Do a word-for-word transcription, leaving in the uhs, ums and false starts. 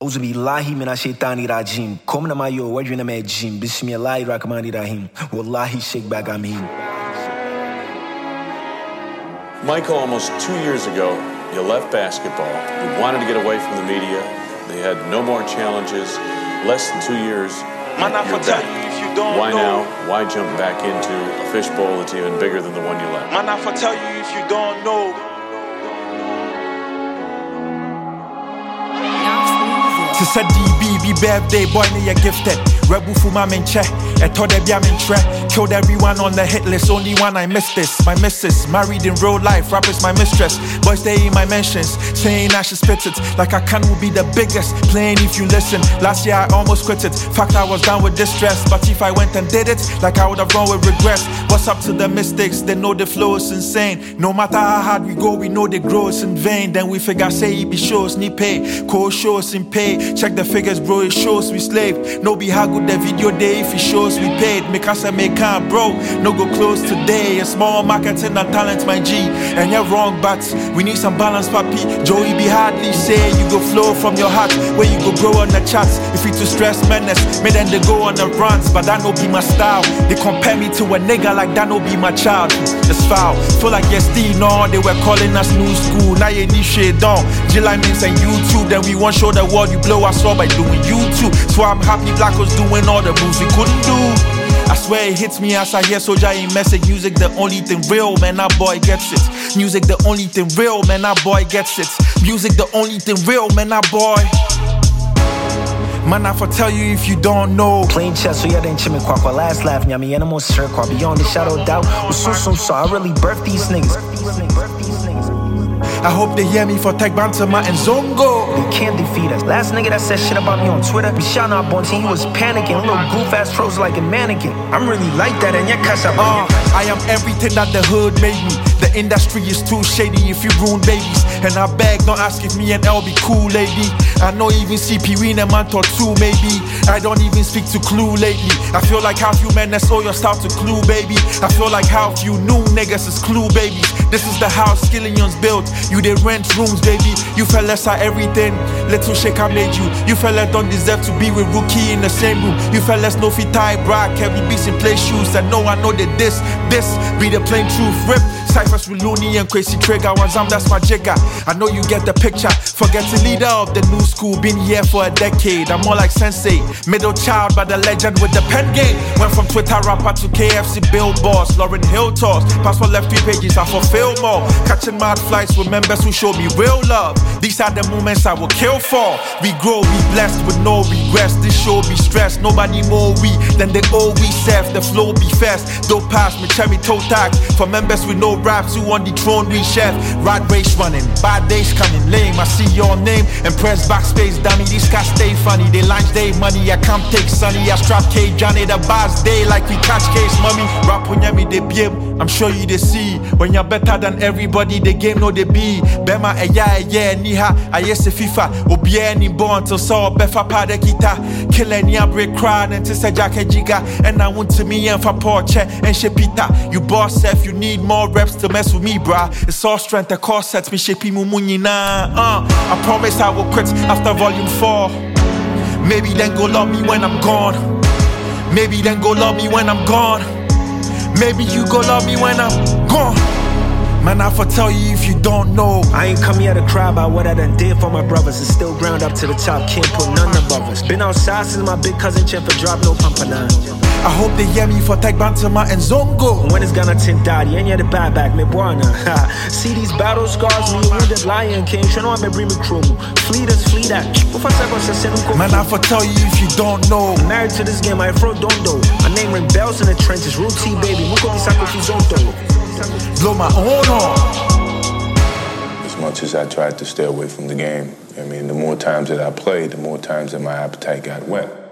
Auzu billahi minash shaitani rajim. Kom na mayo wajuna me jim. Bismillahir rahmanir rahim. Wallahi shake bag amin. Michael, almost two years ago, you left basketball. You wanted to get away from the media. They had no more challenges. Less than two years, Man, I you're tell back. you if you don't Why know. now? Why jump back into a fishbowl that's even bigger than the one you left? Man, I tell you if you don't know. To said D B, be birthday, boy, me you gifted. Rebel for my menche, I told them I'm in tre. Killed everyone on the hit list, only one I missed this. My missus, married in real life, rap is my mistress. Boys stay in my mentions, saying I should spit it. Like I can will be the biggest, playing if you listen. Last year I almost quit it, fact I was down with distress. But if I went and did it, like I would have gone with regrets. What's up to the mistakes, they know the flow is insane. No matter how hard we go, we know the growth is in vain. Then we figure say it be shows, need pay, co shows in pay. Check the figures bro, it shows we slave. No be how good the video day if it shows we paid. Make us a make can bro, no go close today. A small marketing and talent my G. And you're wrong but we need some balance papi. Joey be hardly say you go flow from your heart. Where you go grow on the charts. If you too stress menace, me then they go on the runs. But that no be my style. They compare me to a nigga like that no be my child. It's foul, feel like yes D no. They were calling us new school. Now you need shit down. July means and YouTube. Then we won't show the world you blow us all by doing YouTube. So I'm happy Black was doing all the moves we couldn't do. I swear it hits me as I hear Soulja in message. Music the only thing real, man, that boy gets it. Music the only thing real, man, that boy gets it. Music the only thing real, man, that boy. Man, I for tell you if you don't know. Plain chest, so yeah, then chimney quack. While last laugh, yummy animals circle. Beyond the shadow of doubt. Was so so so. I really birthed these niggas. I hope they hear me for Tech Bantama and Zongo. They can't defeat us. Last nigga that said shit about me on Twitter, be shouting out Bonte, he was panicking. Little goof ass froze like a mannequin. I'm really like that, and your cuss up. Uh, I am everything that the hood made me. The industry is too shady if you ruin babies. And I beg, don't ask if me and L be cool, lady. I know even C P we in a month or two, maybe. I don't even speak to Clue lately. I feel like half you men that's all your start to Clue, baby. I feel like half you new niggas is Clue, babies. This is the house Skillions built. You they rent rooms, baby. You fellas are everything. Little shake I made you. You fellas don't deserve to be with Rookie in the same room. You fellas know fit tie bra, heavy beats in play shoes. And no, I know that this, this be the plain truth. Rip Cyphers with Looney and Crazy Trigger. Wanzam, that's my jigger. I know you get the picture. Forget the leader of the new school. Been here for a decade. I'm more like Sensei. Middle child, but the legend with the pen game. Went from Twitter rapper to K F C billboards. Lauren Hill toss. Passport left three pages. I fulfill more. Catching mad flights with members who show me real love. These are the moments I will kill for. We grow, we blessed with no regrets. This show be stressed. Nobody more we than the old we serve. The flow be fast. Don't pass me cherry toe tag. For members with no raps who on the throne we chef. Rat race running. Bad days coming lame. I see your name and press backspace. Dummy, these cats stay funny. They lunch day money. I can't take sunny. I strap K Johnny the boss day like we catch case mummy. Rap on me they B M. I'm sure you they see. When you're better than everybody, the game know they be. Bema a yeah yeah niha. I yes a FIFA. Obie ni born till saw befa pada kita. Kill any break crowd and to say jack jiga. And I want to me and for porche and shepita. You boss if you need more reps to mess with me, brah. It's all strength the core sets me shaping mumunyi na. Uh, I promise I will quit after volume four. Maybe then go love me when I'm gone. Maybe then go love me when I'm gone. Maybe you go love me when I'm gone. Man, I for tell you if you don't know. I ain't come here to cry about what I done did for my brothers. It's still ground up to the top, can't put none above us. Been outside since my big cousin Chen for drop no pumper nine. I hope they hear me for Tech Bantama and Zongo. When it's gonna tint daddy, ain't yet a bad back, me buana. See these battle scars, me a wounded lion king. Show no I'm a bring me crew. Fleet us, fleet that. Man, I for tell you if you don't know. I'm married to this game, I fro don't do. My name ring bells in the trenches, routine baby. Muko bisako kizonto. Blow my own on. As much as I tried to stay away from the game, I mean, the more times that I played, the more times that my appetite got wet.